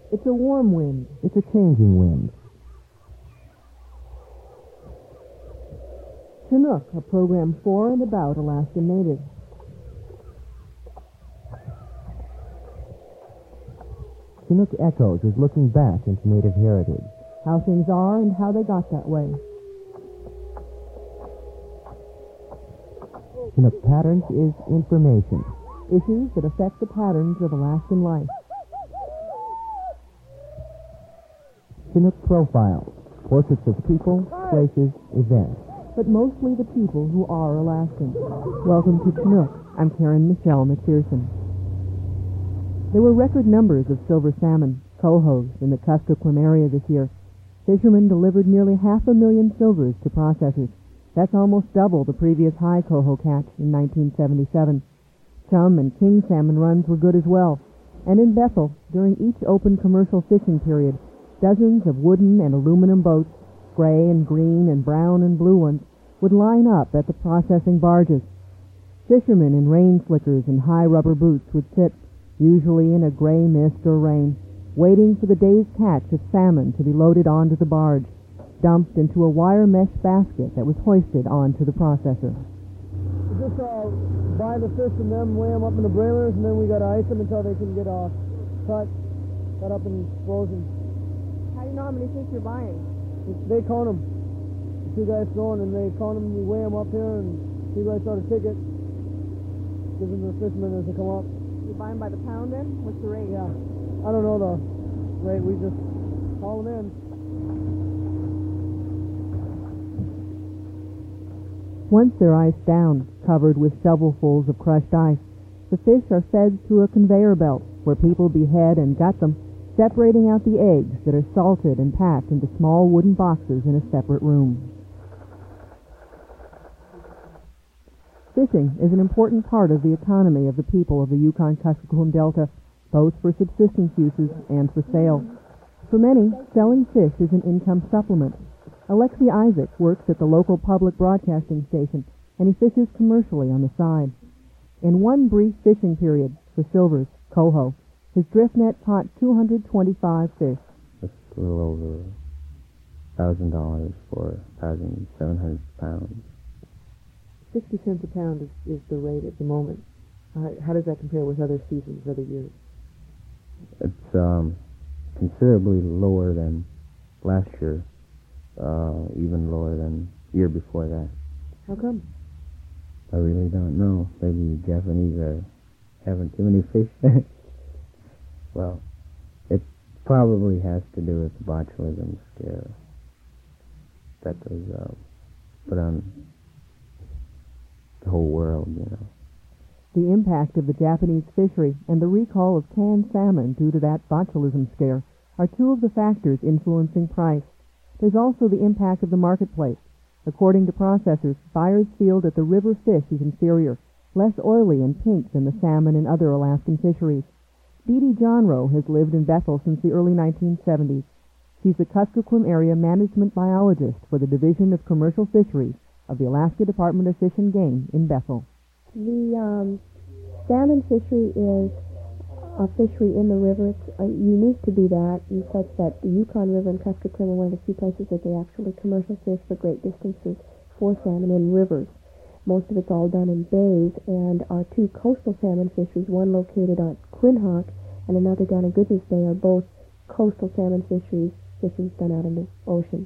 It's a warm wind. It's a changing wind. Chinook, a program for and about Alaskan natives. Chinook Echoes is looking back into Native heritage. How things are and how they got that way. Chinook Patterns is information. Issues that affect the patterns of Alaskan life. Chinook Profiles. Portraits of people, places, events. But mostly the people who are Alaskan. Welcome to Chinook. I'm Karen Michelle McPherson. There were record numbers of silver salmon, cohos, in the Kuskokwim area this year. Fishermen delivered nearly 500,000 silvers to processors. That's almost double the previous high coho catch in 1977. Chum and king salmon runs were good as well. And in Bethel, during each open commercial fishing period, dozens of wooden and aluminum boats, gray and green and brown and blue ones, would line up at the processing barges. Fishermen in rain slickers and high rubber boots would sit, usually in a gray mist or rain, waiting for the day's catch of salmon to be loaded onto the barge, dumped into a wire mesh basket that was hoisted onto the processor. We just buy the fish from them, weigh them up in the brailers, and then we got to ice them until they can get cut up and frozen. How do you know how many fish you're buying? They count them. The two guys going, and they count them. We weigh them up here, and two guys start a ticket. Give them to the fishermen as they come up. You buy them by the pound then? What's the rate? Yeah. I don't know the rate. We just haul them in. Once they're iced down, covered with shovelfuls of crushed ice, the fish are fed through a conveyor belt where people behead and gut them, separating out the eggs that are salted and packed into small wooden boxes in a separate room. Fishing is an important part of the economy of the people of the Yukon-Kuskokwim Delta, both for subsistence uses and for sale. For many, selling fish is an income supplement. Alexi Isaac works at the local public broadcasting station, and he fishes commercially on the side. In one brief fishing period for silvers, coho, his drift net caught 225 fish. That's a little over $1,000 for 1,700 pounds. 60 cents a pound is the rate at the moment. How does that compare with other seasons, other years? It's considerably lower than last year, even lower than year before that. How come? I really don't know. Maybe the Japanese haven't too many fish. Well, it probably has to do with the botulism scare that was put on the whole world, you know. The impact of the Japanese fishery and the recall of canned salmon due to that botulism scare are two of the factors influencing price. There's also the impact of the marketplace. According to processors, buyers feel that the river fish is inferior, less oily and pink than the salmon in other Alaskan fisheries. Dee Dee Johnroe has lived in Bethel since the early 1970s. She's the Kuskokwim Area Management Biologist for the Division of Commercial Fisheries of the Alaska Department of Fish and Game in Bethel. The salmon fishery is a fishery in the river. It's unique to be that, in such that the Yukon River and Kuskokwim are one of the few places that they actually commercial fish for great distances for salmon in rivers. Most of it's all done in bays, and our two coastal salmon fisheries, one located on Quinhagh and another down in Goodness Bay, are both coastal salmon fisheries done out in the ocean.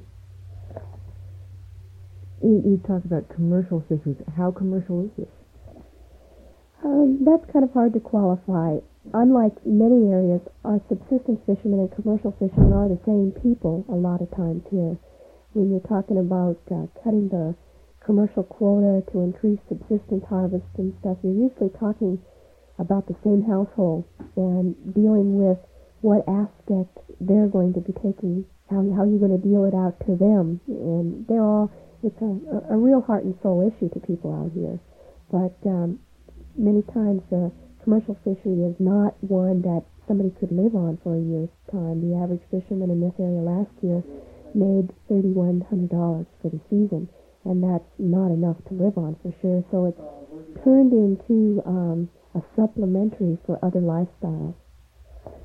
You talk about commercial fisheries. How commercial is this? That's kind of hard to qualify. Unlike many areas, our subsistence fishermen and commercial fishermen are the same people a lot of times here. When you're talking about cutting the commercial quota to increase subsistence harvest and stuff, you're usually talking about the same household and dealing with what aspect they're going to be taking, how you're going to deal it out to them. And it's a real heart and soul issue to people out here. But many times the commercial fishery is not one that somebody could live on for a year's time. The average fisherman in this area last year made $3,100 for the season, and that's not enough to live on for sure. So it's turned into a supplementary for other lifestyles.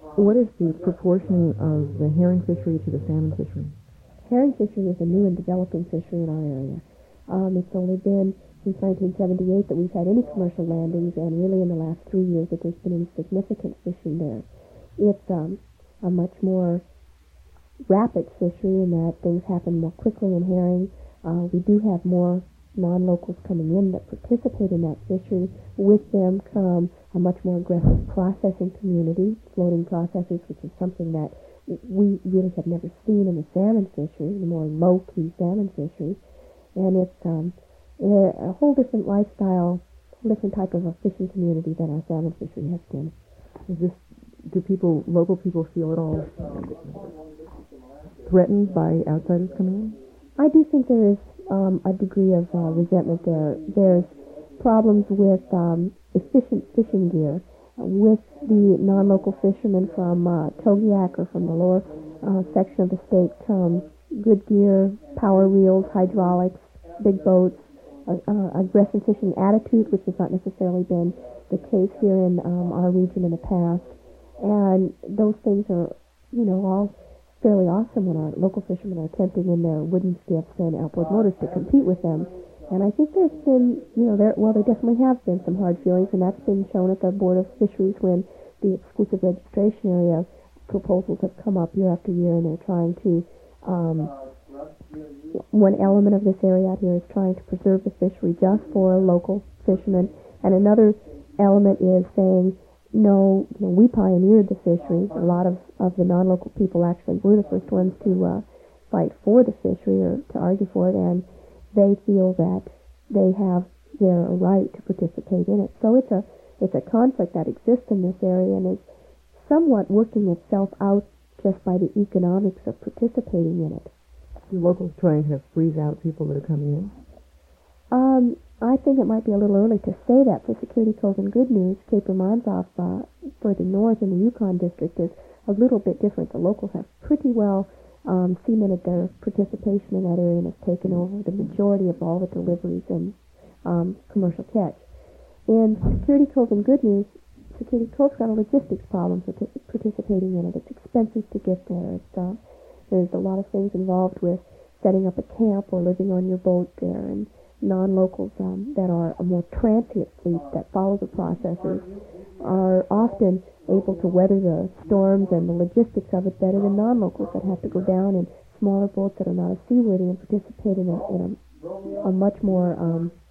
What is the proportion of the herring fishery to the salmon fishery? Herring fishery is a new and developing fishery in our area. It's only been since 1978 that we've had any commercial landings, and really in the last 3 years that there's been any significant fishing there. It's a much more rapid fishery in that things happen more quickly in herring. We do have more non-locals coming in that participate in that fishery. With them come a much more aggressive processing community, floating processors, which is something that we really have never seen in the salmon fishery, the more low-key salmon fishery. And it's a whole different lifestyle, different type of a fishing community than our salmon fishery has been. Do local people feel at all threatened by outsiders coming in? I do think there is a degree of resentment there. There's problems with efficient fishing gear. With the non-local fishermen from Togiak or from the lower section of the state come good gear, power reels, hydraulics, big boats, aggressive fishing attitude, which has not necessarily been the case here in our region in the past. And those things are, all fairly awesome when our local fishermen are attempting in their wooden skiffs and outboard motors to compete with them. And I think there's been, there definitely have been some hard feelings, and that's been shown at the Board of Fisheries when the exclusive registration area proposals have come up year after year, and they're trying to, one element of this area out here is trying to preserve the fishery just for local fishermen, and another element is saying, no, we pioneered the fishery. A lot of the non-local people actually were the first ones to fight for the fishery or to argue for it, and they feel that they have their right to participate in it. So it's a conflict that exists in this area and is somewhat working itself out just by the economics of participating in it. Do locals try and kind of freeze out people that are coming in? I think it might be a little early to say that. For Security Cove and Good News, Cape Romanzoff, further north in the Yukon district, is a little bit different. The locals have pretty well cemented their participation in that area and have taken over the majority of all the deliveries and commercial catch. In Security Cove and Good News, Security Cove's got a logistics problem for participating in it. It's expensive to get there. There's a lot of things involved with setting up a camp or living on your boat there, and non-locals that are a more transient fleet that follow the processors are often able to weather the storms and the logistics of it better than non-locals that have to go down in smaller boats that are not as seaworthy and participate in a much more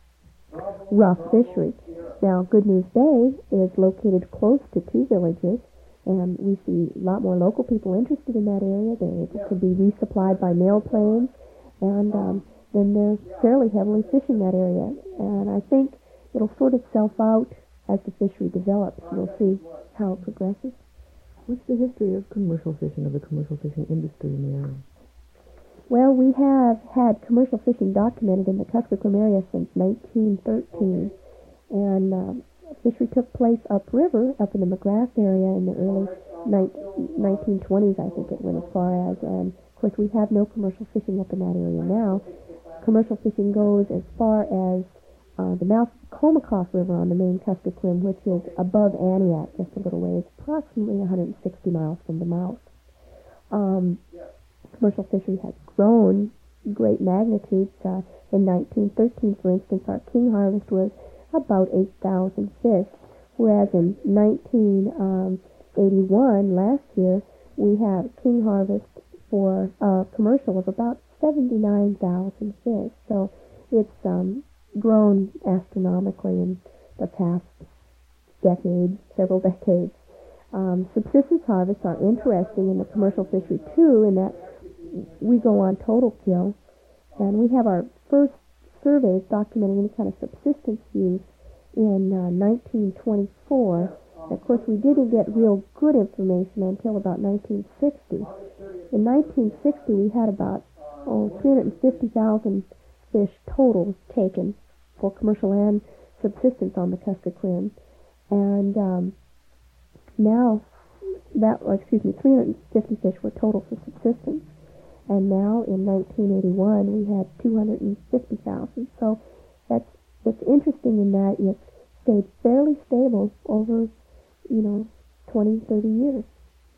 rough fishery. Now, Good News Bay is located close to two villages, and we see a lot more local people interested in that area. They're able to be resupplied by mail planes, and then they're fairly heavily fishing that area. And I think it'll sort itself out as the fishery develops. We'll see how it progresses. What's the history of commercial fishing, of the commercial fishing industry in the area? Well, we have had commercial fishing documented in the Kuskokwim area since 1913. And fishery took place upriver, up in the McGrath area in the early 1920s, I think it went as far as. And, of course, we have no commercial fishing up in that area now. Commercial fishing goes as far as the mouth of Comacoff River on the main Kuskokwim, which is above Aniak, just a little ways, approximately 160 miles from the mouth. Commercial fishery has grown great magnitudes. In 1913, for instance, our king harvest was about 8,000 fish, whereas in 1981, last year, we had king harvest for commercial of about 79,000 fish. So it's grown astronomically in the past several decades. Subsistence harvests are interesting in the commercial fishery too, in that we go on total kill, and we have our first surveys documenting any kind of subsistence use in 1924. Of course, we didn't get real good information until about 1960. In 1960, we had about 350,000 fish total taken for commercial and subsistence on the Kuskokwim. And now, 350 fish were total for subsistence. And now, in 1981, we had 250,000. So it's interesting in that it's stayed fairly stable over, 20, 30 years.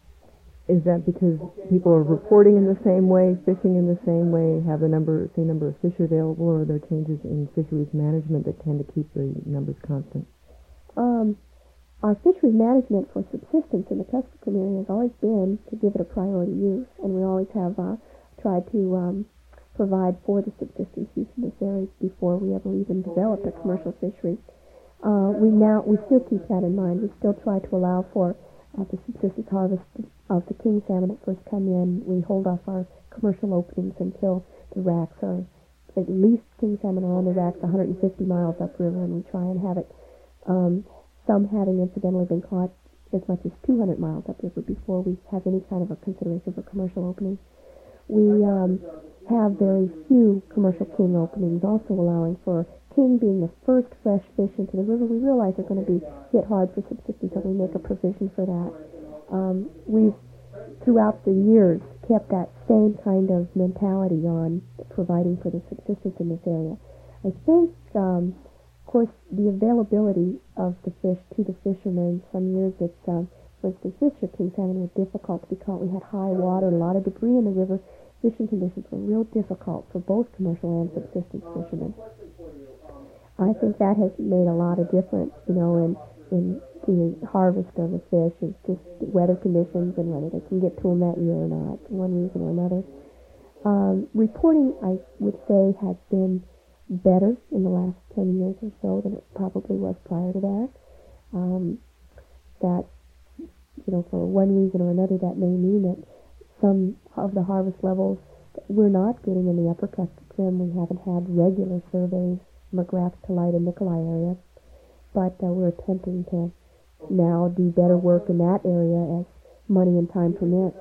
Is that because people are reporting in the same way, fishing in the same way, have the same number of fish available, or are there changes in fisheries management that tend to keep the numbers constant? Our fisheries management for subsistence in the Kuskokwim area has always been to give it a priority use, and we always have tried to provide for the subsistence use in this area before we ever even developed a commercial fishery. We still keep that in mind. We still try to allow for the subsistence harvest of the king salmon that first come in. We hold off our commercial openings until the racks are, at least king salmon are on the racks 150 miles upriver, and we try and have it, some having incidentally been caught as much as 200 miles upriver before we have any kind of a consideration for commercial opening. We have very few commercial king openings, also allowing for king being the first fresh fish into the river. We realize they're going to be hit hard for subsistence, so we make a provision for that. We've, throughout the years, kept that same kind of mentality on providing for the subsistence in this area. I think, of course, the availability of the fish to the fishermen, some years it's, for instance, this year king salmon was difficult to be caught. We had high water, a lot of debris in the river. Fishing conditions were real difficult for both commercial and subsistence fishermen. I think that has made a lot of difference, in the harvest of the fish. It's just weather conditions and whether they can get to them that year or not, for one reason or another. Reporting, I would say, has been better in the last 10 years or so than it probably was prior to that. For one reason or another, that may mean that some of the harvest levels we're not getting in the upper Kuskokwim. We haven't had regular surveys, McGrath, Kalida, Nikolai area, but we're attempting to now do better work in that area as money and time permit.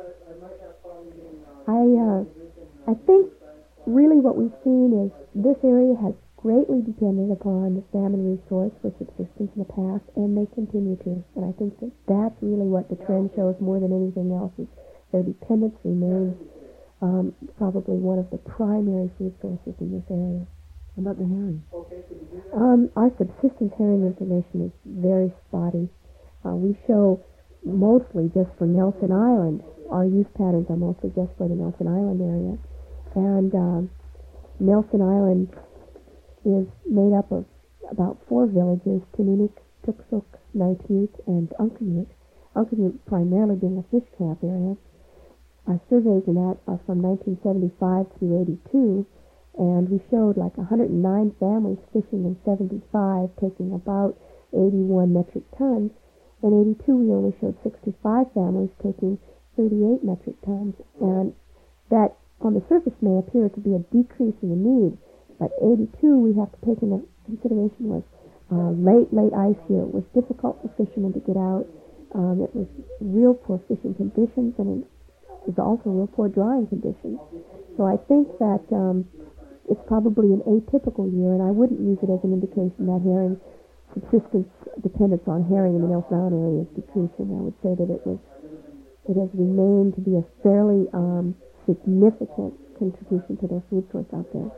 I think really what we've seen is this area has greatly depended upon the salmon resource for subsistence in the past, and they continue to. And I think that that's really what the trend shows more than anything else, is their dependence remains probably one of the primary food sources in this area. How about the herring? Our subsistence herring information is very spotty. We show mostly just for Nelson Island. Our use patterns are mostly just for the Nelson Island area. And Nelson Island is made up of about 4 villages, Tununik, Tuksuk, Naitut, and Unkanut. Unkanut primarily being a fish camp area. Our surveys in that are from 1975 through 82, and we showed like 109 families fishing in 75, taking about 81 metric tons. In 82, we only showed 65 families taking 38 metric tons, and that on the surface may appear to be a decrease in the need, but 82 we have to take into consideration was late ice year. It was difficult for fishermen to get out. It was real poor fishing conditions, and it was also real poor drying conditions. So I think that it's probably an atypical year, and I wouldn't use it as an indication that herring subsistence dependence on herring in the Nelson Island area is decreasing. I would say that it has remained to be a fairly significant contribution to their food source out there.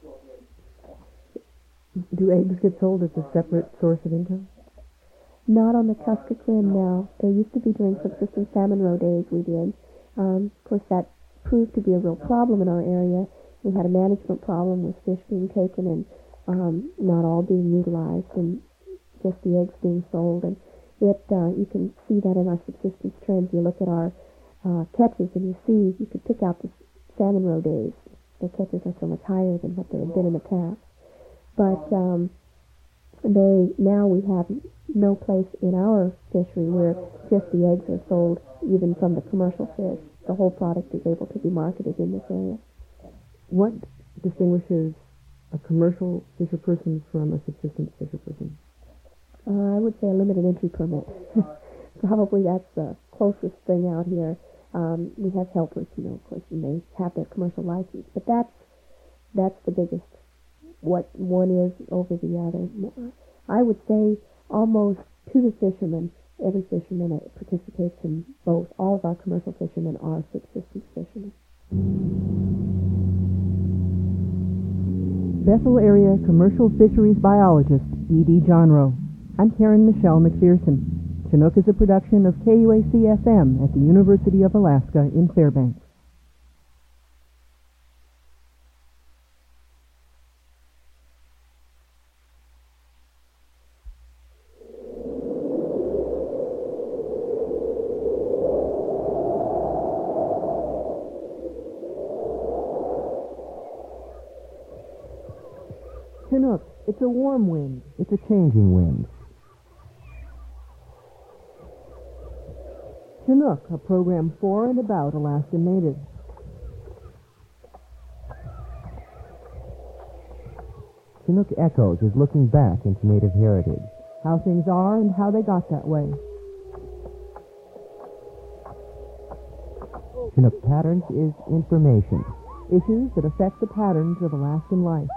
Do eggs get sold as a separate source of income? Not on the Kuskokwim now. There used to be during subsistence salmon roe days we did. Of course, that proved to be a real problem in our area. We had a management problem with fish being taken and not all being utilized, and just the eggs being sold. And you can see that in our subsistence trends. You look at our catches, and you could pick out the salmon roe days. The catches are so much higher than what they had been in the past. But now we have no place in our fishery where just the eggs are sold, even from the commercial fish. The whole product is able to be marketed in this area. What distinguishes a commercial fisher person from a subsistence fisher person? I would say a limited entry permit. Probably that's the closest thing out here. We have helpers, of course, and they have their commercial license, but that's the biggest. What one is over the other. I would say almost to the fishermen, every fisherman participates in both. All of our commercial fishermen are subsistence fishermen. Bethel Area Commercial Fisheries Biologist E.D. Johnroe. I'm Karen Michelle McPherson. Chinook is a production of KUAC-FM at the University of Alaska in Fairbanks. Chinook, it's a warm wind. It's a changing wind. Chinook, a program for and about Alaskan natives. Chinook Echoes is looking back into Native heritage. How things are and how they got that way. Chinook Patterns is information. Issues that affect the patterns of Alaskan life.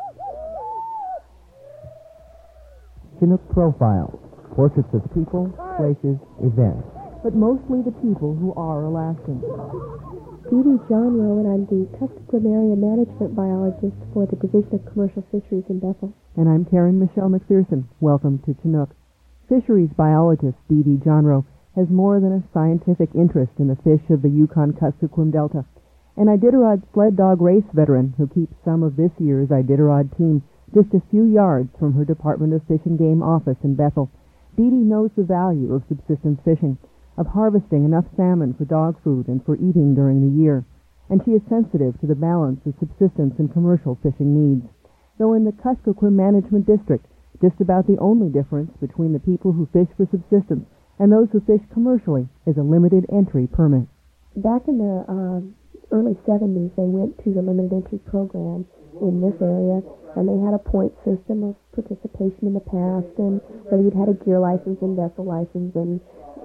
Chinook Profiles, portraits of people, places, events. But mostly the people who are Alaskan. Dee Dee Johnroe, and I'm the Kuskokwim Area Management Biologist for the Division of Commercial Fisheries in Bethel. And I'm Karen Michelle McPherson. Welcome to Chinook. Fisheries biologist Dee Dee Johnroe has more than a scientific interest in the fish of the Yukon-Kuskokwim Delta. An Iditarod sled dog race veteran who keeps some of this year's Iditarod team just a few yards from her Department of Fish and Game office in Bethel. Dee Dee knows the value of subsistence fishing, of harvesting enough salmon for dog food and for eating during the year, and she is sensitive to the balance of subsistence and commercial fishing needs. Though in the Kuskokwim Management District, just about the only difference between the people who fish for subsistence and those who fish commercially is a limited entry permit. Back in the early 70s, they went to the limited entry program in this area, and they had a point system of participation in the past, and whether you'd had a gear license and vessel license, and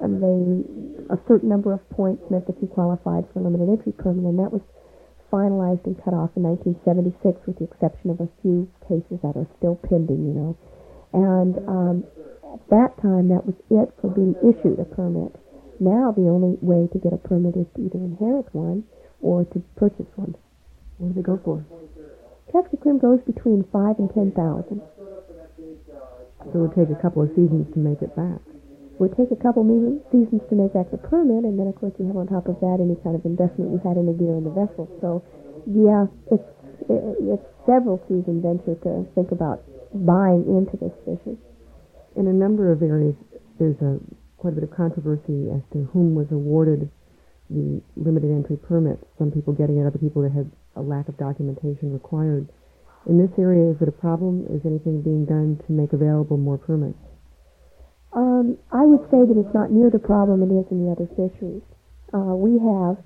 a certain number of points meant that you qualified for a limited entry permit, and that was finalized and cut off in 1976, with the exception of a few cases that are still pending, And at that time, that was it for being issued a permit. Now the only way to get a permit is to either inherit one or to purchase one. What do they go for? Kuskokwim goes between 5,000 and 10,000. So it would take a couple of seasons to make it back. It would take a couple of seasons to make back the permit, and then, of course, you have on top of that any kind of investment you had in the gear and the vessel. So, yeah, it's several season venture to think about buying into this fishing. In a number of areas, there's quite a bit of controversy as to whom was awarded the limited entry permit. Some people getting it, other people that had a lack of documentation required. In this area, is it a problem? Is anything being done to make available more permits? I would say that it's not near the problem it is in the other fisheries. We have,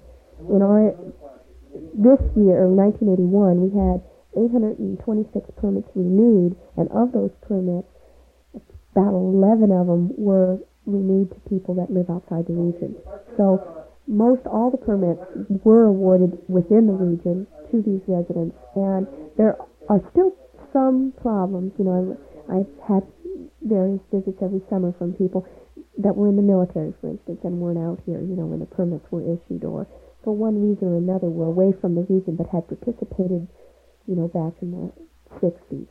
this year, 1981, we had 826 permits renewed, and of those permits, about 11 of them were renewed to people that live outside the region. So most all the permits were awarded within the region to these residents, and there are still some problems. I've had various visits every summer from people that were in the military, for instance, and weren't out here, when the permits were issued, or for one reason or another were away from the region but had participated, back in the 60s.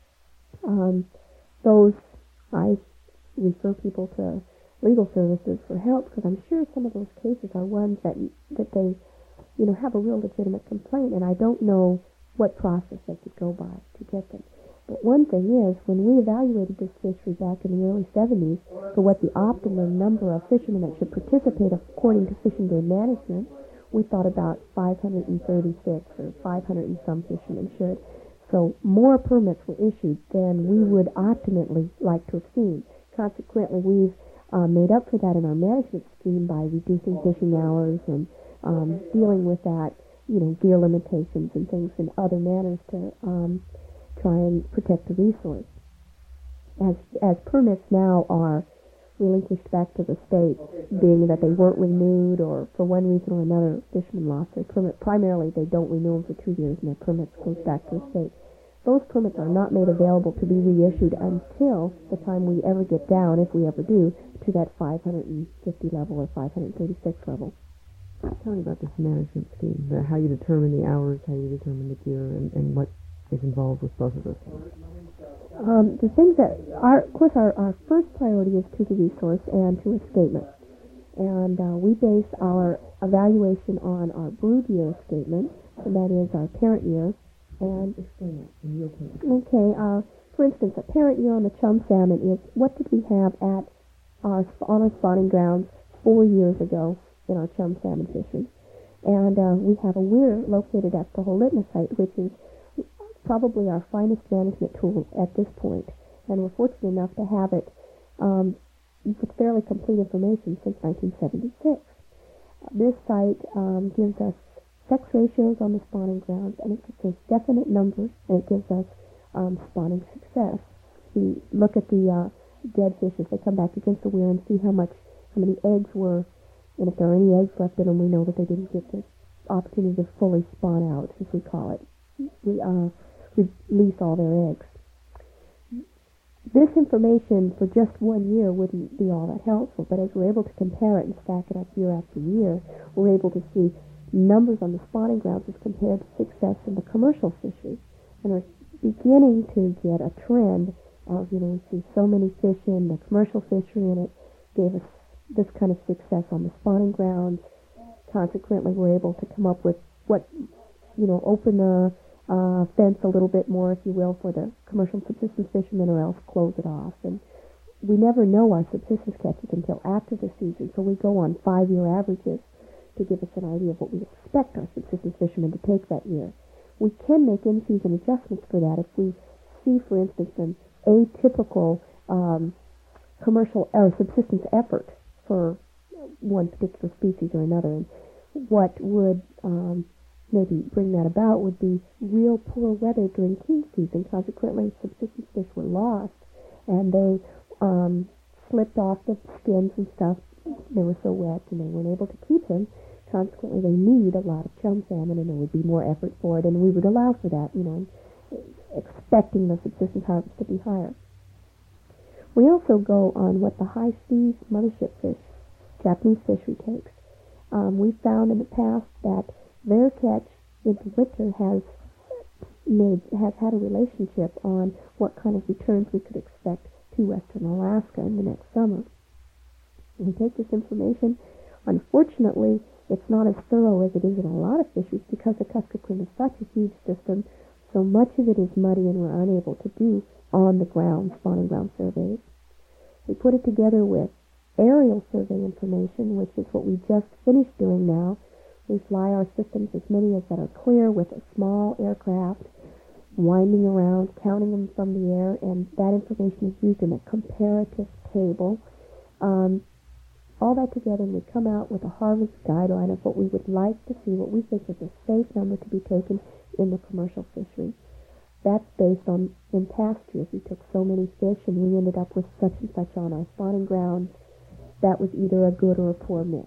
Those, I refer people to legal services for help, because I'm sure some of those cases are ones that they, have a real legitimate complaint, and I don't know what process they could go by to get them. But one thing is, when we evaluated this fishery back in the early 70s for what the optimum number of fishermen that should participate according to Fish and Game Management, we thought about 536 or 500 and some fishermen should. So more permits were issued than we would optimally like to have seen. Consequently, we've made up for that in our management scheme by reducing fishing hours and dealing with that, gear limitations and things in other manners to try and protect the resource. As permits now are relinquished back to the state, being that they weren't renewed or for one reason or another fishermen lost their permit. Primarily, they don't renew them for 2 years and their permits goes back to the state. Those permits are not made available to be reissued until the time we ever get down, if we ever do, to that 550 level or 536 level. Tell me about this management scheme, how you determine the hours, how you determine the gear, and what is involved with both of those things. The things that of course, our first priority is to the resource and to escapement. And we base our evaluation on our brood year escapement, and that is our parent year. And explain that in real terms. Okay, for instance, a parent year on the chum salmon is what did we have on our spawning grounds 4 years ago in our chum salmon fishery. And we have a weir located at the Holitna site, which is probably our finest management tool at this point. And we're fortunate enough to have it with fairly complete information since 1976. This site gives us sex ratios on the spawning grounds, and it gives us definite numbers, and it gives us spawning success. We look at the dead fish as they come back against the weir and see how many eggs were, and if there are any eggs left in them, we know that they didn't get the opportunity to fully spawn out, as we call it. We release all their eggs. This information for just 1 year wouldn't be all that helpful, but as we're able to compare it and stack it up year after year, we're able to see numbers on the spawning grounds as compared to success in the commercial fishery. And we're beginning to get a trend of, we see so many fish in the commercial fishery, and it gave us this kind of success on the spawning grounds. Consequently, we're able to come up with open the fence a little bit more, if you will, for the commercial subsistence fishermen, or else close it off. And we never know our subsistence catches until after the season, so we go on 5-year averages to give us an idea of what we expect our subsistence fishermen to take that year. We can make in-season adjustments for that if we see, for instance, an atypical commercial or subsistence effort for one particular species or another. And what would maybe bring that about would be real poor weather during king season. Consequently, subsistence fish were lost, and they slipped off the skins and stuff. They were so wet, and they weren't able to keep them. Consequently, they need a lot of chum salmon, and there would be more effort for it, and we would allow for that, expecting the subsistence harvest to be higher. We also go on what the high seas mothership fish, Japanese fishery, takes. We found in the past that their catch in the winter has had a relationship on what kind of returns we could expect to western Alaska in the next summer. We take this information. Unfortunately, it's not as thorough as it is in a lot of fisheries because the Kuskokwim is such a huge system. So much of it is muddy, and we're unable to do on-the-ground spawning ground surveys. We put it together with aerial survey information, which is what we just finished doing now. We fly our systems, as many as that are clear, with a small aircraft, winding around, counting them from the air, and that information is used in a comparative table. All that together, and we come out with a harvest guideline of what we would like to see, what we think is a safe number to be taken in the commercial fishery. That's based on, in past years, we took so many fish, and we ended up with such and such on our spawning grounds. That was either a good or a poor mix,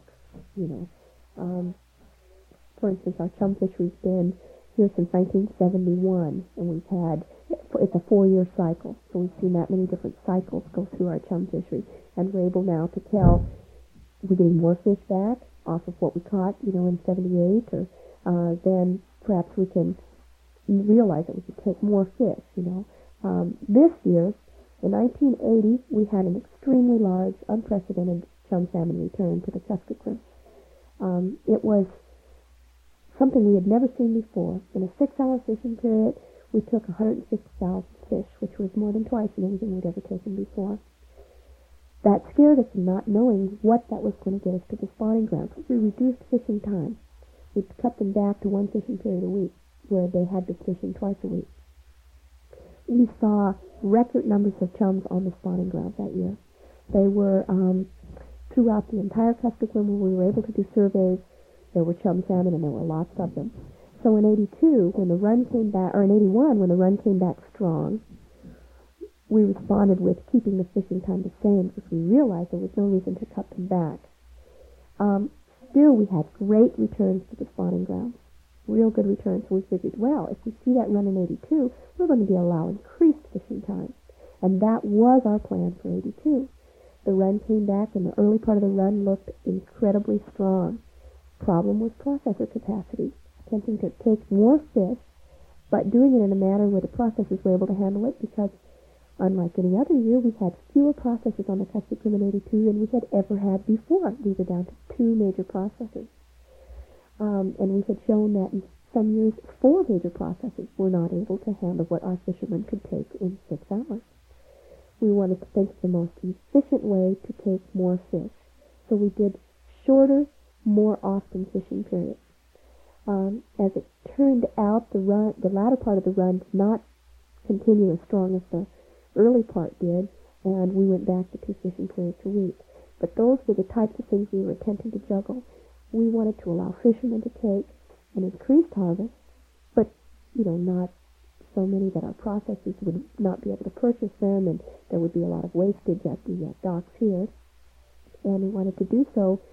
For instance, our chum fishery's been here since 1971, and it's a 4-year cycle, so we've seen that many different cycles go through our chum fishery, and we're able now to tell we're getting more fish back off of what we caught, in 78, or then perhaps we can realize that we could take more fish, This year, in 1980, we had an extremely large, unprecedented chum salmon return to the Kuskokwim. It was something we had never seen before. In a 6-hour fishing period, we took 150,000 fish, which was more than twice anything we'd ever taken before. That scared us, not knowing what that was going to get us to the spawning grounds. We reduced fishing time. We cut them back to 1 fishing period a week, where they had been fishing twice a week. We saw record numbers of chums on the spawning grounds that year. They were throughout the entire Kuskokwim, where we were able to do surveys. There were chum salmon, and there were lots of them. So in 82, when the run came back, or in 81, when the run came back strong, we responded with keeping the fishing time the same because we realized there was no reason to cut them back. Still, we had great returns to the spawning grounds, real good returns. So we figured, well, if we see that run in 82, we're going to be allowed increased fishing time. And that was our plan for 82. The run came back, and the early part of the run looked incredibly strong. Problem was processor capacity, attempting to take more fish, but doing it in a manner where the processors were able to handle it, because unlike any other year, we had fewer processors on the Kuskokwim in 82 than we had ever had before. We were down to 2 major processors. And we had shown that in some years, 4 major processors were not able to handle what our fishermen could take in 6 hours. We wanted to think of the most efficient way to take more fish. So we did shorter, more often fishing periods. As it turned out, the latter part of the run did not continue as strong as the early part did, and we went back to 2 fishing periods a week. But those were the types of things we were attempting to juggle. We wanted to allow fishermen to take an increased harvest, but, not so many that our processors would not be able to purchase them, and there would be a lot of wastage at the docks here. And we wanted to do so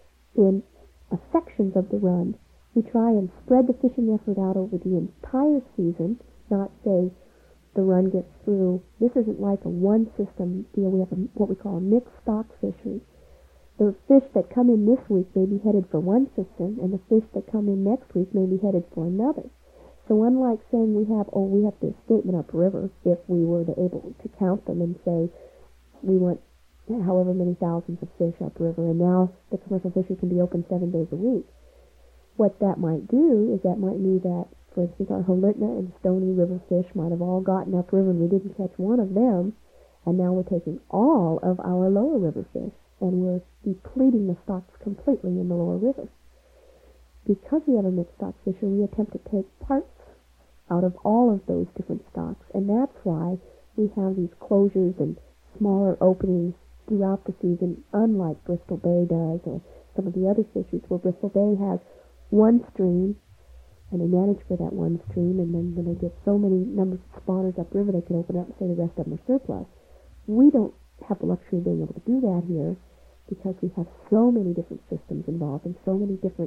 in sections of the run. We try and spread the fishing effort out over the entire season, not say the run gets through. This isn't like a one-system deal. We have what we call a mixed stock fishery. The fish that come in this week may be headed for one system, and the fish that come in next week may be headed for another. So unlike saying we have the escapement upriver, if we were able to count them and say we want however many thousands of fish upriver, and now the commercial fishery can be open 7 days a week. What that might do is that might mean that, for instance, our Holitna and Stony River fish might have all gotten upriver and we didn't catch one of them, and now we're taking all of our lower river fish, and we're depleting the stocks completely in the lower river. Because we have a mixed stock fishery, we attempt to take parts out of all of those different stocks, and that's why we have these closures and smaller openings throughout the season, unlike Bristol Bay does, or some of the other fisheries, where Bristol Bay has one stream, and they manage for that one stream, and then when they get so many numbers of spawners upriver, they can open up and say the rest of them are surplus. We don't have the luxury of being able to do that here, because we have so many different systems involved and so many different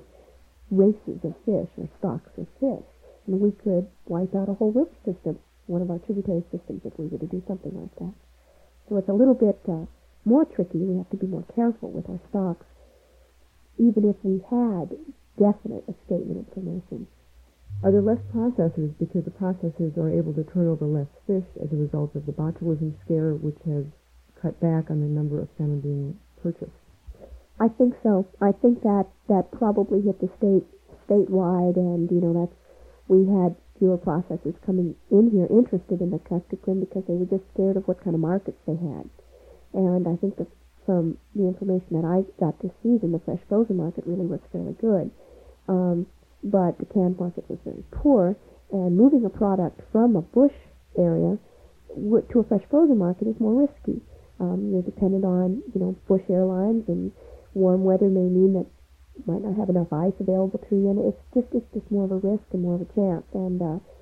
races of fish or stocks of fish. And we could wipe out a whole river system, one of our tributary systems, if we were to do something like that. So it's a little bit more tricky. We have to be more careful with our stocks, even if we had definite escapement information. Are there less processors because the processors are able to turn over less fish as a result of the botulism scare, which has cut back on the number of salmon being purchased? I think so. I think that probably hit the statewide, and we had fewer processors coming in here interested in the Kuskokwim because they were just scared of what kind of markets they had. And I think that from the information that I got this season, the fresh frozen market really was fairly good. But the canned market was very poor, and moving a product from a bush area to a fresh frozen market is more risky. You're dependent on, bush airlines, and warm weather may mean that you might not have enough ice available to you, and it's just more of a risk and more of a chance. And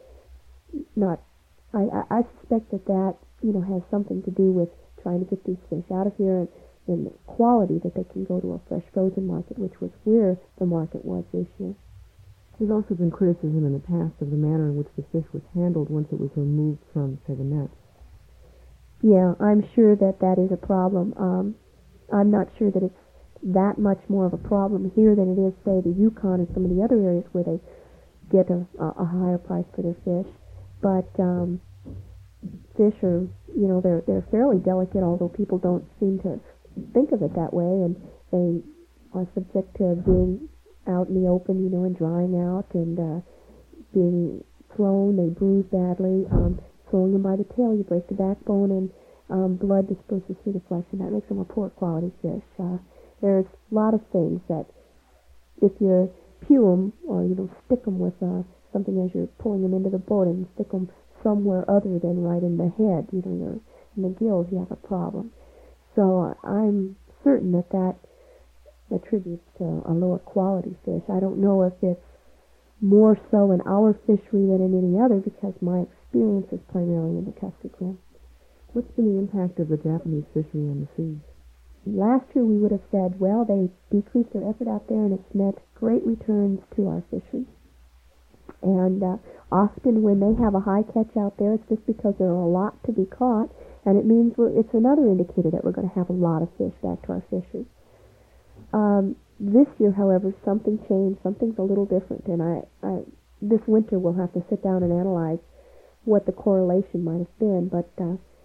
I suspect that has something to do with trying to get these fish out of here and the quality that they can go to a fresh frozen market, which was where the market was this year. There's also been criticism in the past of the manner in which the fish was handled once it was removed from, say, the nets. Yeah, I'm sure that is a problem. I'm not sure that it's that much more of a problem here than it is, say, the Yukon and some of the other areas where they get a higher price for their fish. But fish are, they're fairly delicate, although people don't seem to think of it that way, and they are subject to being out in the open, and drying out and being thrown. They bruise badly. Throwing them by the tail, you break the backbone, and blood disperses through the flesh, and that makes them a poor quality fish. There's a lot of things that if you pew them or stick them with something as you're pulling them into the boat and stick them somewhere other than right in the head, in the gills, you have a problem. So I'm certain that attributes to a lower quality fish. I don't know if it's more so in our fishery than in any other, because my experience is primarily in the Kuskokwim. What's been the impact of the Japanese fishery on the seas? Last year we would have said, well, they decreased their effort out there, and it's met great returns to our fishery. And often when they have a high catch out there, it's just because there are a lot to be caught, and it means it's another indicator that we're going to have a lot of fish back to our fishery. This year, however, something changed. Something's a little different, and I this winter we'll have to sit down and analyze what the correlation might have been. But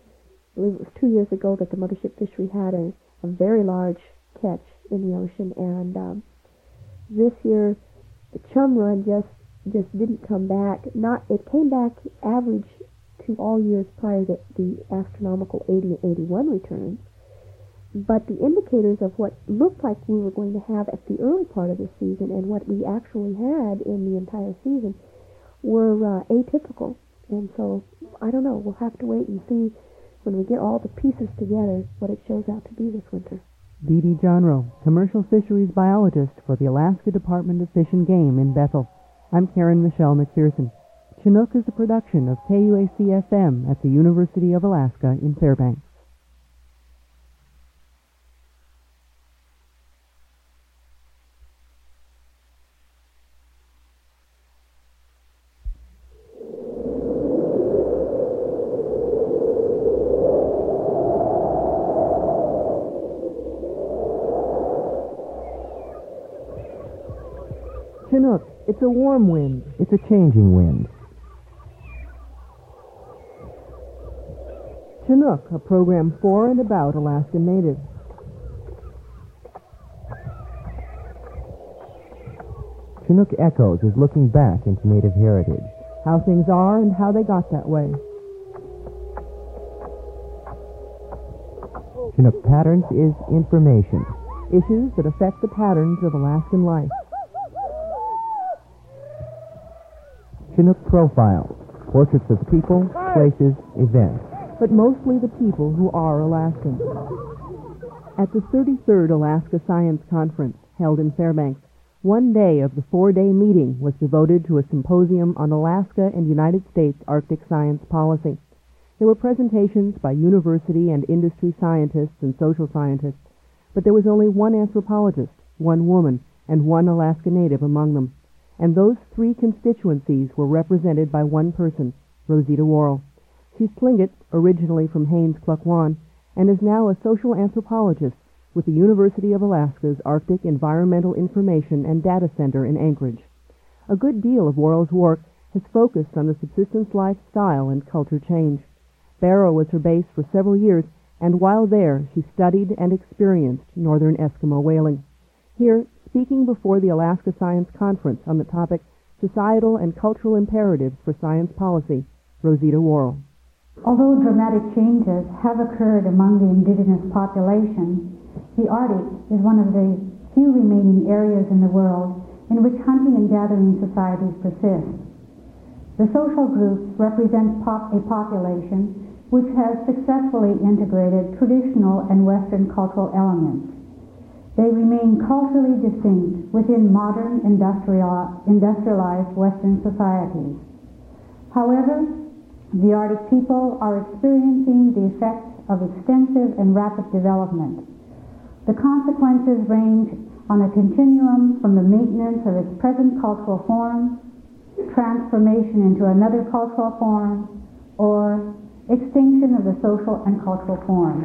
believe it was 2 years ago that the mothership fishery had a very large catch in the ocean, and this year the chum run just didn't come back. It came back average to all years prior to the astronomical 80 and 81 returns, but the indicators of what looked like we were going to have at the early part of the season and what we actually had in the entire season were atypical. And so, I don't know, we'll have to wait and see when we get all the pieces together what it shows out to be this winter. Dee Dee Johnroe, commercial fisheries biologist for the Alaska Department of Fish and Game in Bethel. I'm Karen Michelle McPherson. Chinook is a production of KUAC-FM at the University of Alaska in Fairbanks. Chinook, it's a warm wind. It's a changing wind. Chinook, a program for and about Alaskan natives. Chinook Echoes is looking back into Native heritage. How things are and how they got that way. Chinook Patterns is information. Issues that affect the patterns of Alaskan life. Chinook Profiles, portraits of people, places, events. But mostly the people who are Alaskans. At the 33rd Alaska Science Conference, held in Fairbanks, one day of the 4-day meeting was devoted to a symposium on Alaska and United States Arctic science policy. There were presentations by university and industry scientists and social scientists, but there was only one anthropologist, one woman, and one Alaska Native among them. And those three constituencies were represented by one person, Rosita Worrell. She's Tlingit, originally from Haines, Klukwan, and is now a social anthropologist with the University of Alaska's Arctic Environmental Information and Data Center in Anchorage. A good deal of Worrell's work has focused on the subsistence lifestyle and culture change. Barrow was her base for several years, and while there, she studied and experienced northern Eskimo whaling. Here, speaking before the Alaska Science Conference on the topic Societal and Cultural Imperatives for Science Policy, Rosita Worrell. Although dramatic changes have occurred among the indigenous population, the Arctic is one of the few remaining areas in the world in which hunting and gathering societies persist. The social groups represent a population which has successfully integrated traditional and Western cultural elements. They remain culturally distinct within modern industrialized Western societies. However, the Arctic people are experiencing the effects of extensive and rapid development. The consequences range on a continuum from the maintenance of its present cultural form, transformation into another cultural form, or extinction of the social and cultural forms.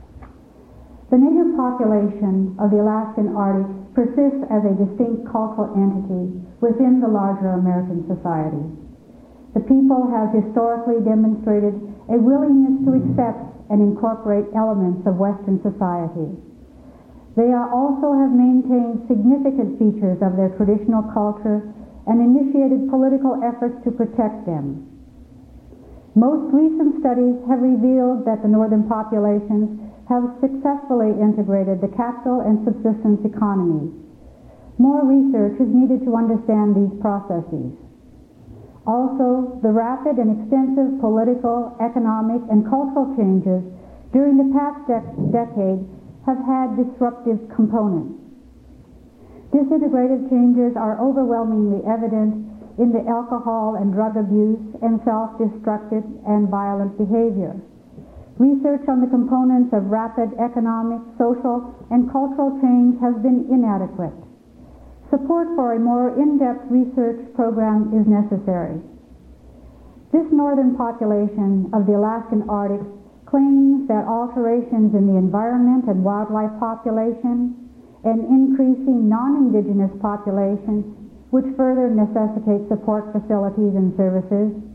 The native population of the Alaskan Arctic persists as a distinct cultural entity within the larger American society. The people have historically demonstrated a willingness to accept and incorporate elements of Western society. They also have maintained significant features of their traditional culture and initiated political efforts to protect them. Most recent studies have revealed that the northern populations have successfully integrated the capital and subsistence economies. More research is needed to understand these processes. Also, the rapid and extensive political, economic, and cultural changes during the past decade have had disruptive components. Disintegrative changes are overwhelmingly evident in the alcohol and drug abuse and self-destructive and violent behavior. Research on the components of rapid economic, social, and cultural change has been inadequate. Support for a more in-depth research program is necessary. This northern population of the Alaskan Arctic claims that alterations in the environment and wildlife population and increasing non-indigenous populations, which further necessitate support facilities and services,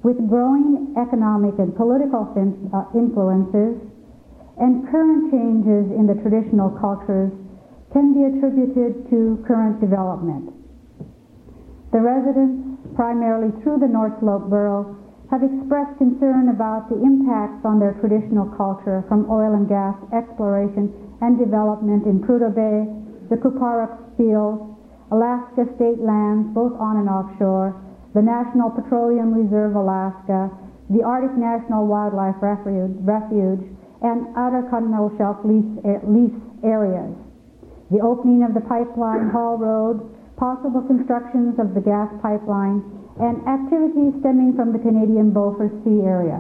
with growing economic and political influences and current changes in the traditional cultures can be attributed to current development. The residents, primarily through the North Slope Borough, have expressed concern about the impacts on their traditional culture from oil and gas exploration and development in Prudhoe Bay, the Kuparuk Fields, Alaska state lands, both on and offshore, the National Petroleum Reserve Alaska, the Arctic National Wildlife Refuge, and outer continental shelf lease areas. The opening of the pipeline haul road, possible constructions of the gas pipeline, and activities stemming from the Canadian Beaufort Sea area.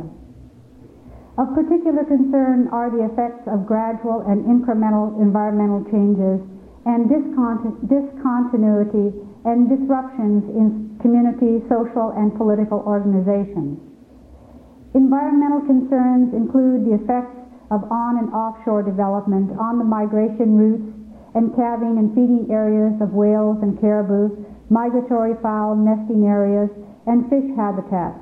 Of particular concern are the effects of gradual and incremental environmental changes and discontinuity and disruptions in community, social, and political organizations. Environmental concerns include the effects of on- and offshore development on the migration routes and calving and feeding areas of whales and caribou, migratory fowl nesting areas, and fish habitats.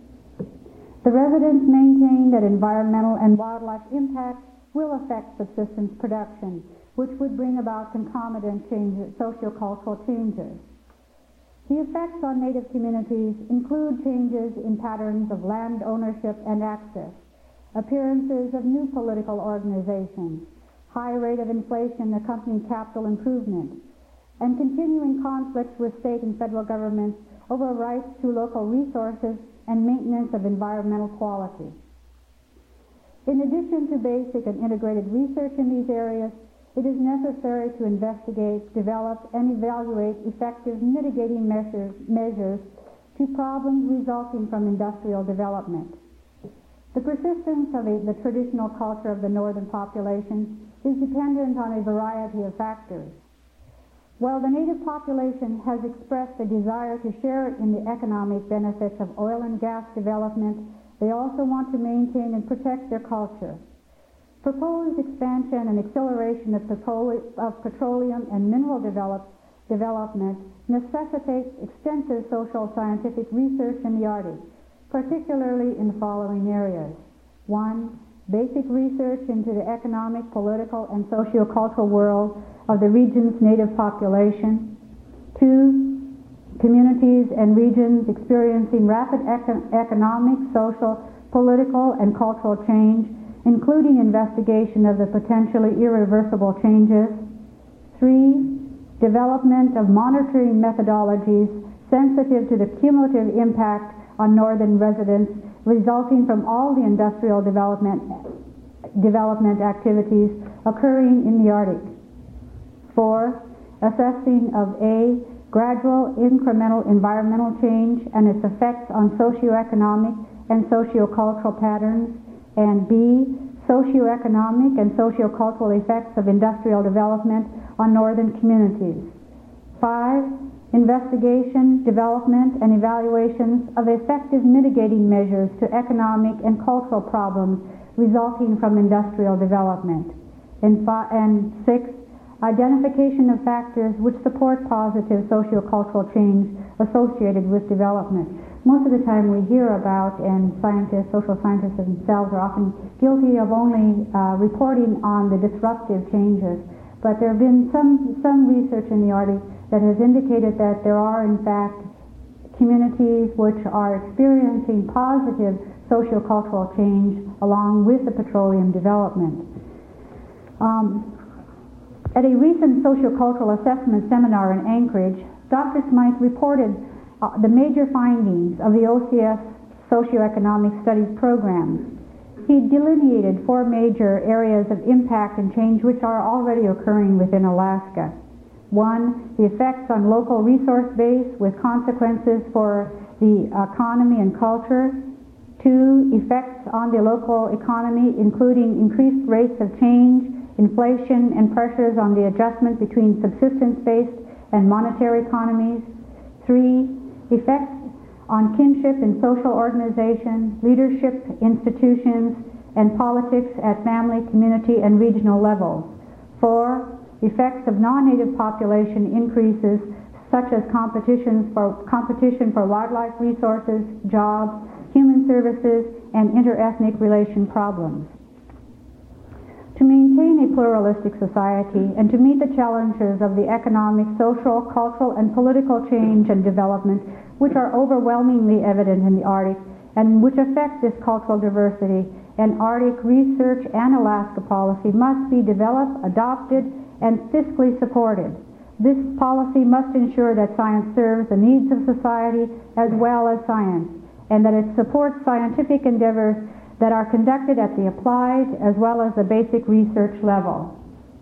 The residents maintain that environmental and wildlife impacts will affect subsistence production, which would bring about concomitant changes, sociocultural changes. The effects on Native communities include changes in patterns of land ownership and access, appearances of new political organizations, high rate of inflation accompanying capital improvement, and continuing conflicts with state and federal governments over rights to local resources and maintenance of environmental quality. In addition to basic and integrated research in these areas, it is necessary to investigate, develop, and evaluate effective mitigating measures to problems resulting from industrial development. The persistence of the traditional culture of the northern population is dependent on a variety of factors. While the Native population has expressed a desire to share in the economic benefits of oil and gas development, they also want to maintain and protect their culture. Proposed expansion and acceleration of petroleum and mineral development necessitates extensive social scientific research in the Arctic, particularly in the following areas. 1. Basic research into the economic, political, and socio-cultural world of the region's Native population. 2. Communities and regions experiencing rapid economic, social, political, and cultural change, including investigation of the potentially irreversible changes. 3. Development of monitoring methodologies sensitive to the cumulative impact on northern residents resulting from all the industrial development activities occurring in the Arctic. 4. Assessing of A. Gradual incremental environmental change and its effects on socioeconomic and sociocultural patterns, and B. Socioeconomic and sociocultural effects of industrial development on northern communities. 5. Investigation, development, and evaluations of effective mitigating measures to economic and cultural problems resulting from industrial development. And 6. Identification of factors which support positive sociocultural change associated with development. Most of the time we hear about, and social scientists themselves are often guilty of only reporting on the disruptive changes, but there have been some research in the Arctic that has indicated that there are, in fact, communities which are experiencing positive sociocultural change along with the petroleum development. At a recent sociocultural assessment seminar in Anchorage, Dr. Smythe reported the major findings of the OCS Socioeconomic Studies programs. He delineated 4 major areas of impact and change which are already occurring within Alaska. 1. The effects on local resource base with consequences for the economy and culture. 2. Effects on the local economy, including increased rates of change, inflation, and pressures on the adjustment between subsistence-based and monetary economies. 3. Effects on kinship and social organization, leadership, institutions, and politics at family, community, and regional levels. 4. Effects of non-native population increases such as competition for wildlife resources, jobs, human services, and interethnic relation problems. To maintain a pluralistic society and to meet the challenges of the economic, social, cultural, and political change and development, which are overwhelmingly evident in the Arctic and which affect this cultural diversity, an Arctic research and Alaska policy must be developed, adopted, and fiscally supported. This policy must ensure that science serves the needs of society as well as science, and that it supports scientific endeavors that are conducted at the applied as well as the basic research level.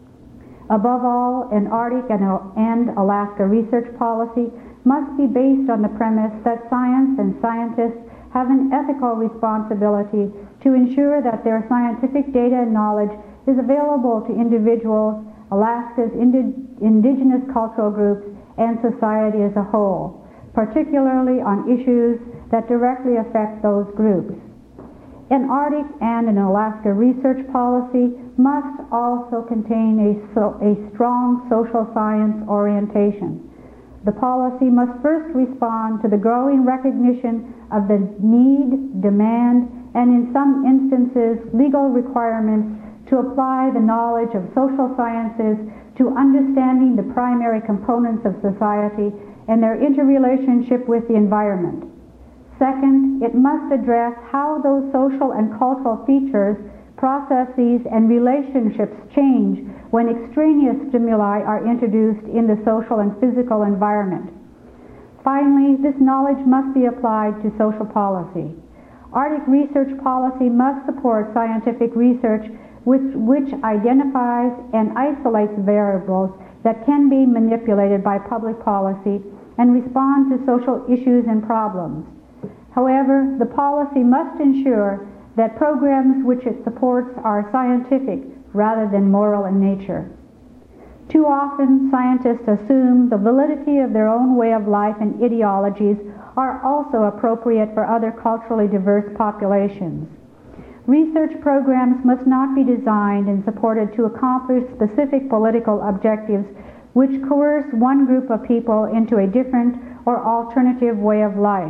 Above all, an Arctic and Alaska research policy must be based on the premise that science and scientists have an ethical responsibility to ensure that their scientific data and knowledge is available to individuals, Alaska's indigenous cultural groups, and society as a whole, particularly on issues that directly affect those groups. An Arctic and an Alaska research policy must also contain a strong social science orientation. The policy must first respond to the growing recognition of the need, demand, and in some instances, legal requirements to apply the knowledge of social sciences to understanding the primary components of society and their interrelationship with the environment. Second, it must address how those social and cultural features, processes, and relationships change when extraneous stimuli are introduced in the social and physical environment. Finally, this knowledge must be applied to social policy. Arctic research policy must support scientific research which identifies and isolates variables that can be manipulated by public policy and respond to social issues and problems. However, the policy must ensure that programs which it supports are scientific rather than moral in nature. Too often, scientists assume the validity of their own way of life and ideologies are also appropriate for other culturally diverse populations. Research programs must not be designed and supported to accomplish specific political objectives which coerce one group of people into a different or alternative way of life.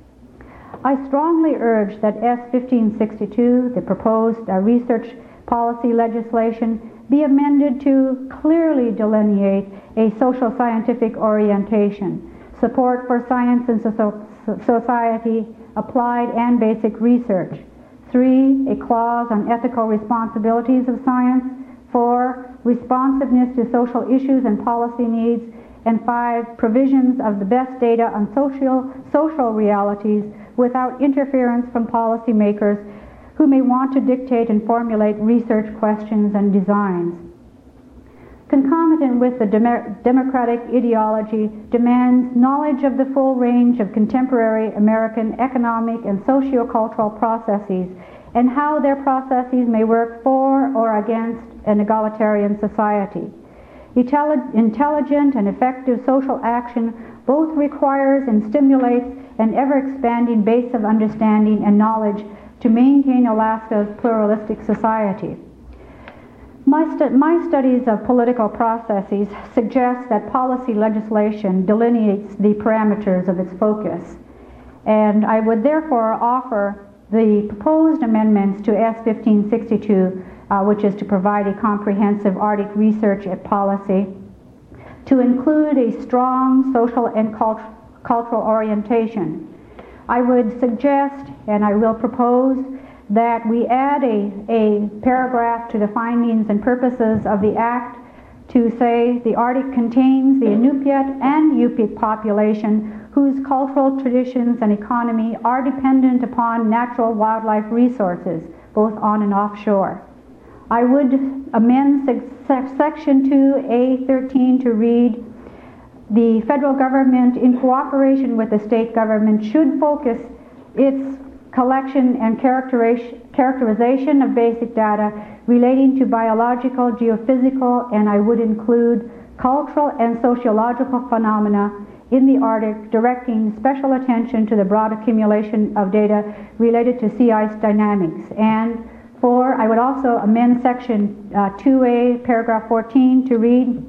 I strongly urge that S. 1562, the proposed research policy legislation, be amended to clearly delineate a social scientific orientation, support for science and society, applied and basic research. 3, a clause on ethical responsibilities of science. 4, responsiveness to social issues and policy needs. And 5, provisions of the best data on social realities without interference from policymakers who may want to dictate and formulate research questions and designs. Concomitant with the democratic ideology demands knowledge of the full range of contemporary American economic and sociocultural processes and how their processes may work for or against an egalitarian society. Intelligent and effective social action both requires and stimulates an ever-expanding base of understanding and knowledge to maintain Alaska's pluralistic society. My studies of political processes suggest that policy legislation delineates the parameters of its focus, and I would therefore offer the proposed amendments to S. 1562, which is to provide a comprehensive Arctic research policy, to include a strong social and cultural orientation. I would suggest, and I will propose, that we add a paragraph to the findings and purposes of the Act to say the Arctic contains the Inupiat and Yupik population whose cultural traditions and economy are dependent upon natural wildlife resources, both on and offshore. I would amend Section 2A.13 to read, the federal government, in cooperation with the state government, should focus its collection and characterization of basic data relating to biological, geophysical, and I would include cultural and sociological phenomena in the Arctic, directing special attention to the broad accumulation of data related to sea ice dynamics. And 4, I would also amend Section 2A, paragraph 14 to read,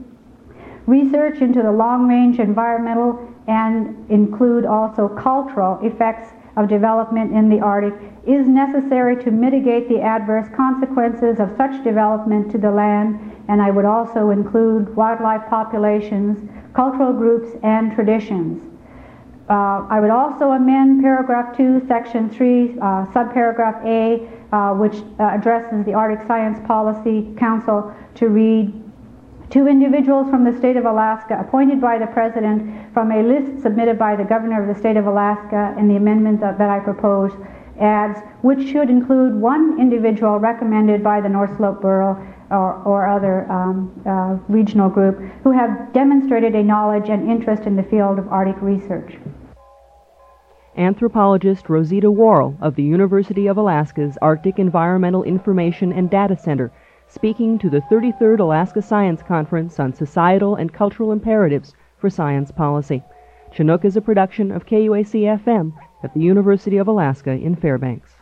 research into the long-range environmental and include also cultural effects of development in the Arctic is necessary to mitigate the adverse consequences of such development to the land, and I would also include wildlife populations, cultural groups, and traditions. I would also amend paragraph 2, section 3, subparagraph A, which addresses the Arctic Science Policy Council, to read, "Two individuals from the state of Alaska appointed by the President from a list submitted by the Governor of the state of Alaska," and the amendment that I propose adds, "which should include one individual recommended by the North Slope Borough or other regional group who have demonstrated a knowledge and interest in the field of Arctic research." Anthropologist Rosita Worrell of the University of Alaska's Arctic Environmental Information and Data Center, speaking to the 33rd Alaska Science Conference on Societal and Cultural Imperatives for Science Policy. Chinook is a production of KUAC-FM at the University of Alaska in Fairbanks.